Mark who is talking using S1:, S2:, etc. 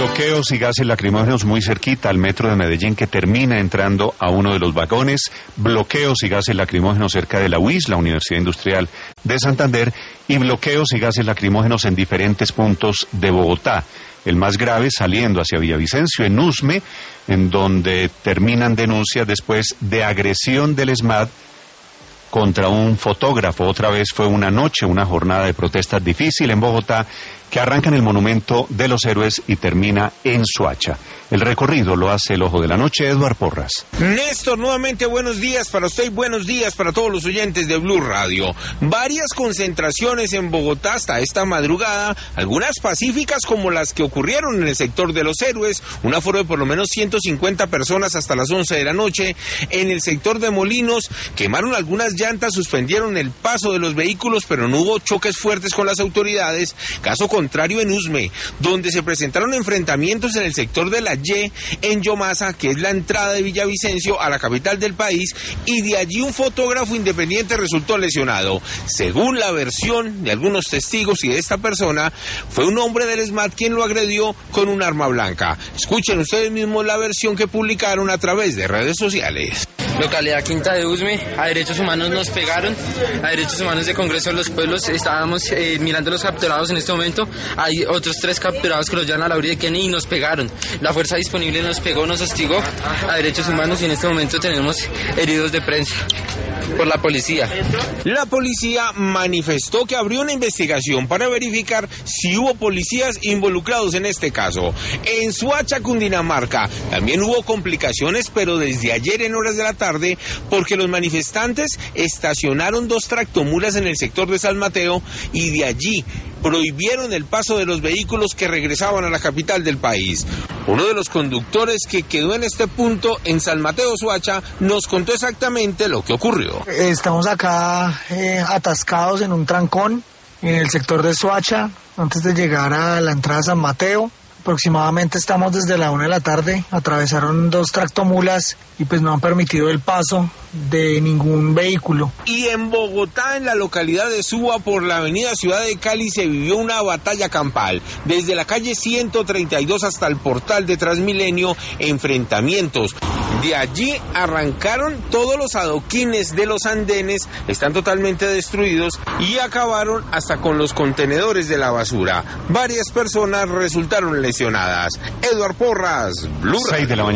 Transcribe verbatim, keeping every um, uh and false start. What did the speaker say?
S1: Bloqueos y gases lacrimógenos muy cerquita al metro de Medellín, que termina entrando a uno de los vagones. Bloqueos y gases lacrimógenos cerca de la U I S, la Universidad Industrial de Santander, y bloqueos y gases lacrimógenos en diferentes puntos de Bogotá. El más grave saliendo hacia Villavicencio, en Usme, en donde terminan denuncias después de agresión del ESMAD contra un fotógrafo. Otra vez fue una noche, una jornada de protestas difícil en Bogotá, que arranca en el Monumento de los Héroes y termina en Soacha. El recorrido lo hace el Ojo de la Noche, Eduard Porras.
S2: Néstor, nuevamente buenos días para usted y buenos días para todos los oyentes de Blue Radio. Varias concentraciones en Bogotá hasta esta madrugada, algunas pacíficas como las que ocurrieron en el sector de los Héroes, un aforo de por lo menos ciento cincuenta personas hasta las once de la noche. En el sector de Molinos quemaron algunas llantas, suspendieron el paso de los vehículos, pero no hubo choques fuertes con las autoridades. Caso contrario en Usme, donde se presentaron enfrentamientos en el sector de la Y, en Yomasa, que es la entrada de Villavicencio a la capital del país, y de allí un fotógrafo independiente resultó lesionado. Según la versión de algunos testigos y de esta persona, fue un hombre del ESMAD quien lo agredió con un arma blanca. Escuchen ustedes mismos la versión que publicaron a través de redes sociales.
S3: Localidad Quinta de Usme, a Derechos Humanos nos pegaron, a Derechos Humanos de Congreso de los Pueblos estábamos eh, mirando los capturados en este momento, hay otros tres capturados que los llevan a la orilla de Kennedy y nos pegaron, la fuerza disponible nos pegó, nos hostigó a Derechos Humanos y en este momento tenemos heridos de prensa por la policía.
S2: La policía manifestó que abrió una investigación para verificar si hubo policías involucrados en este caso. En Soacha, Cundinamarca, también hubo complicaciones, pero desde ayer en horas de la tarde, porque los manifestantes estacionaron dos tractomulas en el sector de San Mateo y de allí prohibieron el paso de los vehículos que regresaban a la capital del país. Uno de los conductores que quedó en este punto, en San Mateo, Soacha, nos contó exactamente lo que ocurrió.
S4: Estamos acá eh, atascados en un trancón en el sector de Soacha, antes de llegar a la entrada de San Mateo. Aproximadamente estamos desde la una de la tarde, atravesaron dos tractomulas y pues no han permitido el paso de ningún vehículo.
S2: Y en Bogotá, en la localidad de Suba, por la avenida Ciudad de Cali, se vivió una batalla campal. Desde la calle ciento treinta y dos hasta el portal de Transmilenio, enfrentamientos. De allí arrancaron todos los adoquines de los andenes, están totalmente destruidos y acabaron hasta con los contenedores de la basura. Varias personas resultaron lesionadas. Eduard Porras, Blue Radio.